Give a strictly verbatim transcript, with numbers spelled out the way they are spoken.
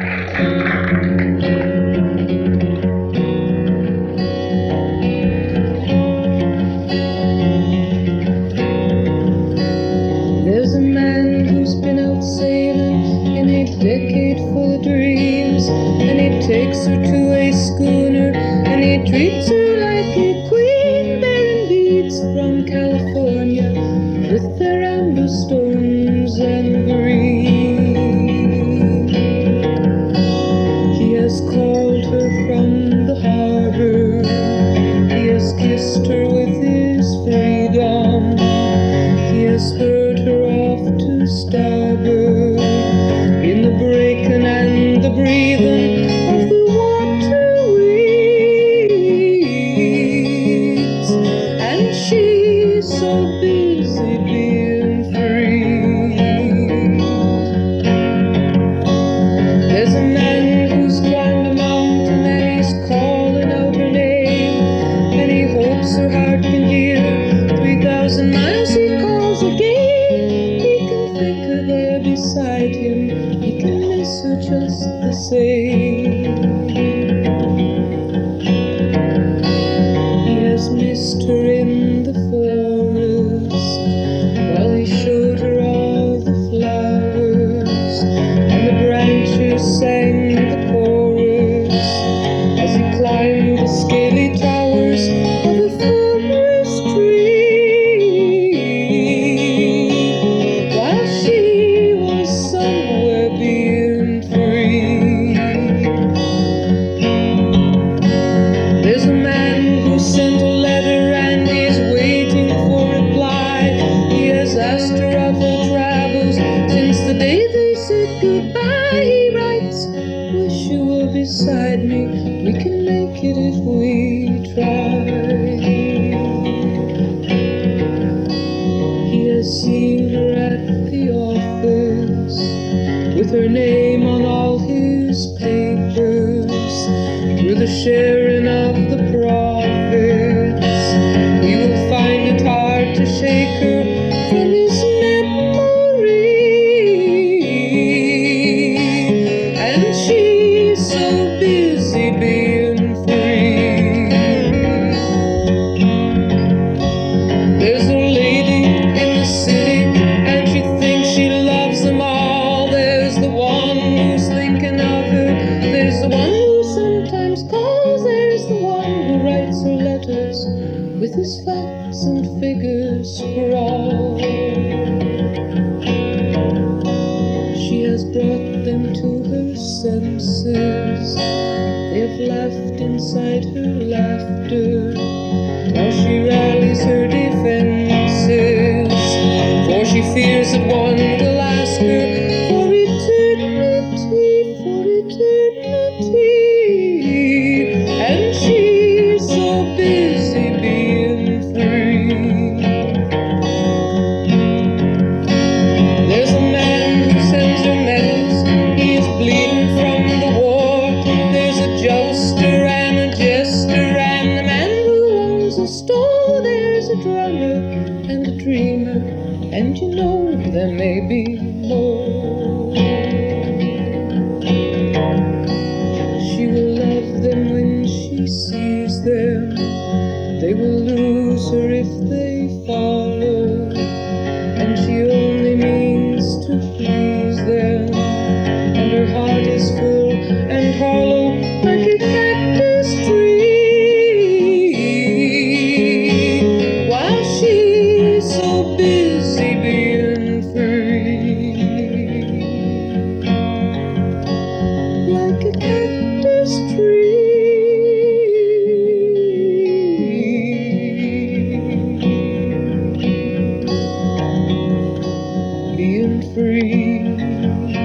There's a man who's been out sailing in a decade full of dreams, and he takes her to a schooner and he treats her like a queen, bearing beads from California with their amber stones and green. He has called her from the harbor, he has kissed her with his freedom, he has heard her off to starboard in the breaking and the breathing of the water weeds, and she's so busy being free. There's a man who's climbed a mountain and he's calling out her name, and he hopes her heart can hear three thousand miles he calls again. He can think her there beside him, he can miss her just the same. He has missed her in the forest while he showed her all the flowers, and the branches sang the chorus as he climbed the scaly towers of the forest tree, while she was somewhere being free. There's a man who sent a letter and he's waiting for reply. He has asked her of her travels since the day they said goodbye. He writes, wish you were beside me, we can make it if we try. He has seen her at the office with her name on all his papers, through the sharing of the profits. He will find it hard to shake her from his memory, and she's so busy being free. There's a lady in the city and she thinks she loves them all. There's the one who's thinking of her, there's the one who sometimes calls, there's the one who writes her letters with his facts and figures scrawled. She has brought them to her senses, they've laughed inside her laughter. Now she rallies her defenses, for she fears that one will ask her for eternity, for eternity, and she's so busy being free. There's a man who sends her medals, he is bleeding from the war. There's a jokester and a jester and a man who owns a store. There's a drummer and a dreamer, and you know there may be more. She will love them when she sees them, they will lose her if they follow, and she only means to please them, and her heart is full and hollow like a cactus tree, while she's so busy being free. Like a cactus tree, being free.